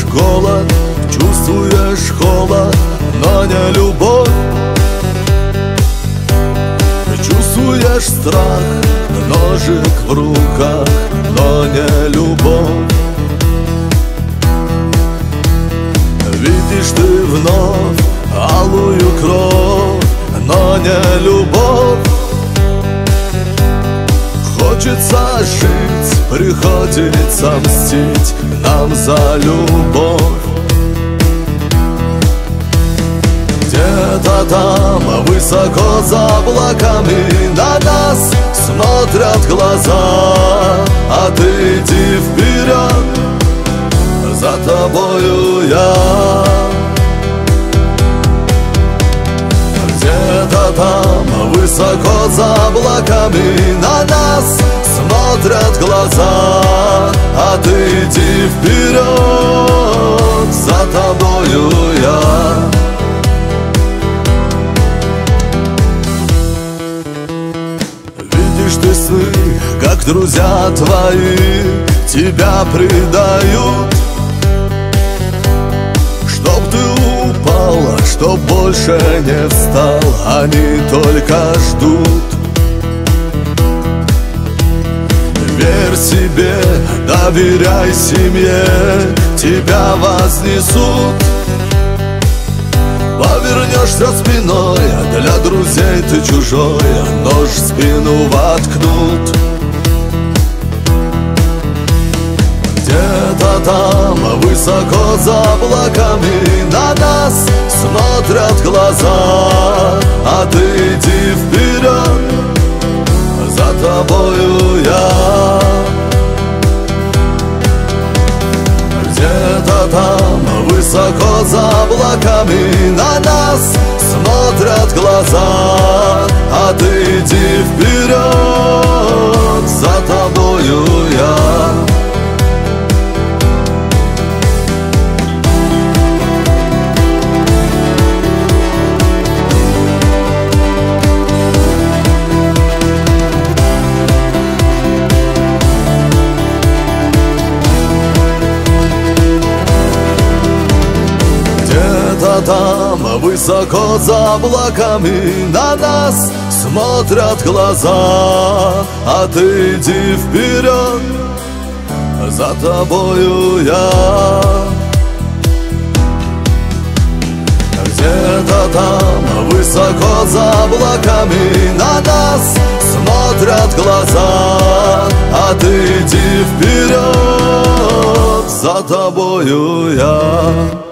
голод, чувствуешь холод, но не любовь. Чувствуешь страх, ножик в руках, но не любовь. Видишь ты вновь алую кровь, но не любовь. Хочется жить, приходится мстить нам за любовь. Где-то там, высоко за облаками, на нас смотрят глаза. А ты иди вперед, за тобою я. Где-то там, высоко за облаками, на нас смотрят глаза. А ты иди вперед, за тобою я. Видишь ты сны, как друзья твои тебя предают, чтоб ты упал, чтоб больше не встал, они только ждут. Верь себе, доверяй семье, тебя вознесут. Повернешься спиной, для друзей ты чужой, нож в спину воткнут. Где-то там, высоко за облаками, на нас смотрят глаза. А ты иди вперед, за тобою я. Где-то там, высоко за облаками, на нас смотрят глаза. А ты иди вперед, за тобою я. Где-то там, высоко за облаками, на нас смотрят глаза. А ты иди вперед, за тобою я. Где-то там, высоко за облаками, на нас смотрят глаза. А ты иди вперед, за тобою я.